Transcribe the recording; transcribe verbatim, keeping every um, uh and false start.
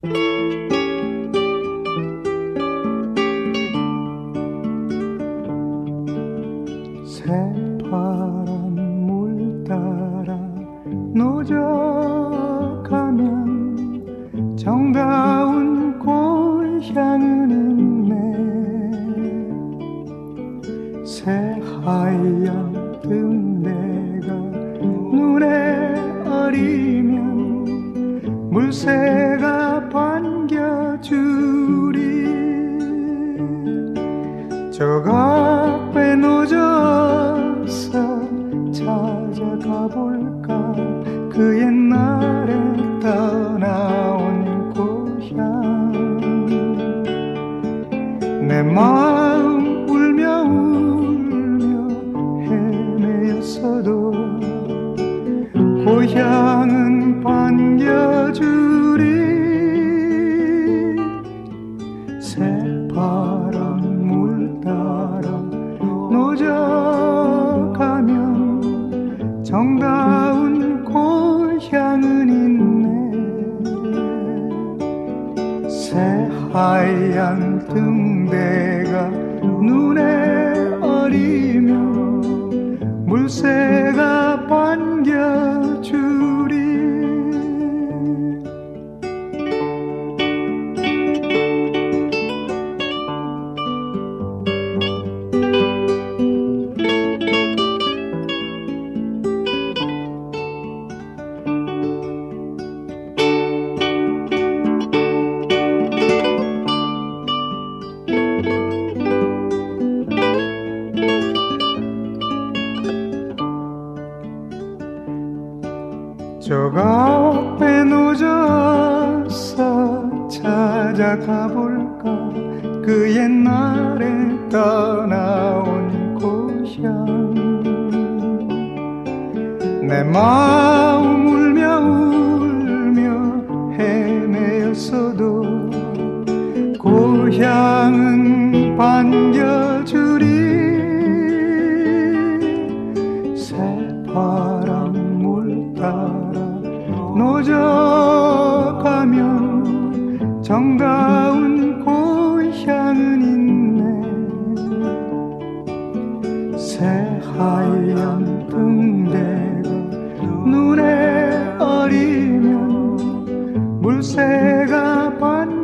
새파란 물 따라 노져가면 정다운 고향은 있네. 새하얀 등대가 눈에 어리면 물새가 반겨주리. 저 앞에 노져서 찾아가 볼까 그 옛날에 떠나온 고향. 내 마음 울며 울며 헤매었어도 고향은 반겨주리. 새파란 물 따라 노져가면 정다운 고향은 있네. 새하얀 등대가 눈에 어리면 물새가 반겨주리. 저 앞에 노져서 찾아가 볼까 그 옛날에 떠나온 고향. 내 마음 울며 울며 헤매었어도 고향은 반겨주리. 새파란 물 따라 노져가면 정다운 고향은 있네. 새하얀 등대가 눈에 어리면 물새가 반